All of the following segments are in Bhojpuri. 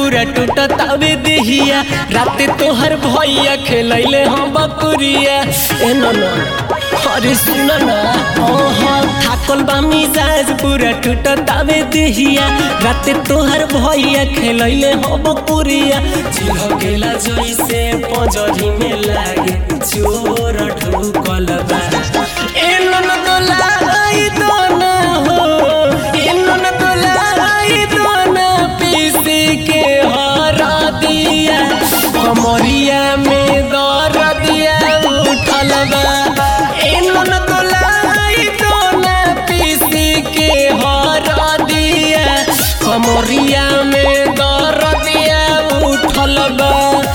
पूरा टूटतावे देहिया राते तोहर भैया खेलैले हम बकुरिया ए नना अरे सुन ना थाकल बा मिजाज पूरा टूटतावे देहिया राते तोहर भैया खेलैले हम बकुरिया चिढ़ गेला जैसे पंजरी में लागे चोर ढुकल बा ए नना तो लाई दो ना हो ए नना तो लाई दो ना पीसी के हरा दिया कमरिया में दर दिया उठल बा ए नना तो लाई दो ना पीसी के हरा दिया कमरिया में दर दिया उठल बा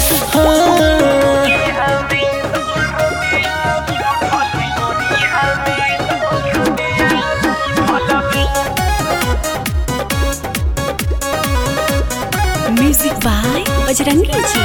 म्यूजिक बाय बजरंगी जी।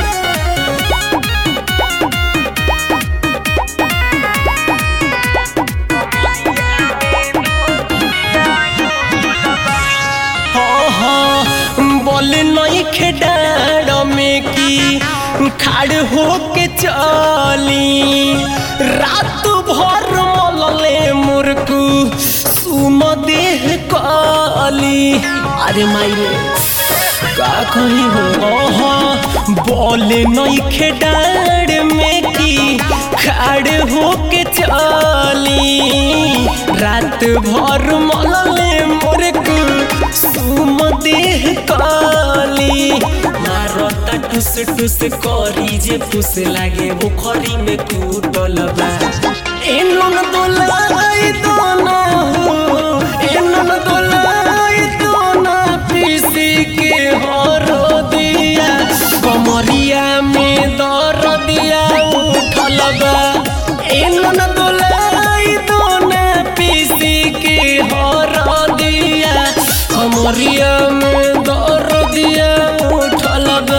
बोले नहीं खेडाड़ में की खाड़ होके चली रात भर मलले मुर्कू सुम देह काली अरे माई का कहीं हो बोले नहीं खेडाड़ में की खाड़ होके चली रात भर मलले मुर्कू सुम देह काली मारता टुस टुस करी जे फुस लागे बुखरी में कूटल बा ए नन दोलाई दोना हो ए नन दोलाई दोना पीसी के हरो दिया कमरिया में दर दिया उठल बा ए नन दोलाई दोना पीसी के हरो दिया कमरिया में दर दिया उठल बा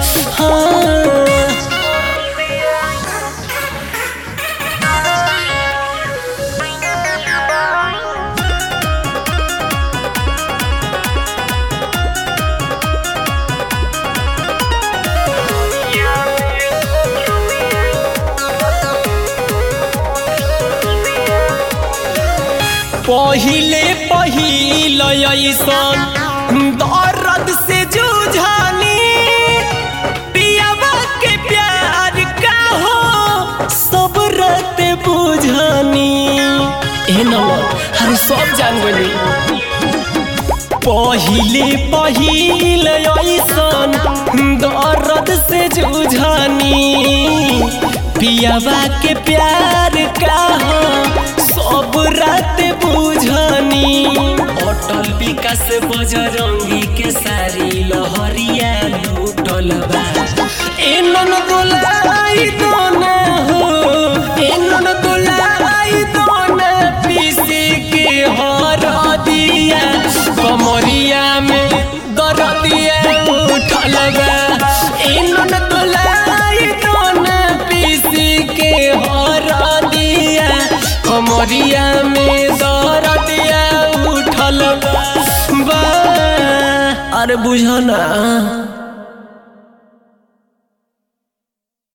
पहिले पहिल ऐसन दर्द से जूझानी पियावा के प्यार का हो सब रात बुझानी ए नवा हर सब जान गली पहिले पहिल ऐसन दर्द से जूझानी पियावा के प्यार का हो सब रात बुझानी अटल विकास बजरंगी के सारी लहरिया लूटल बा ए नन दोलाई दोना हो ए नन दोलाई दोना पीसी के हरा दिया कमरिया में दर दिया उठल बा ए नन दोलाई दोना पीसी के हरा दिया कमरिया में दर दिया उठल बा अरे बुझना।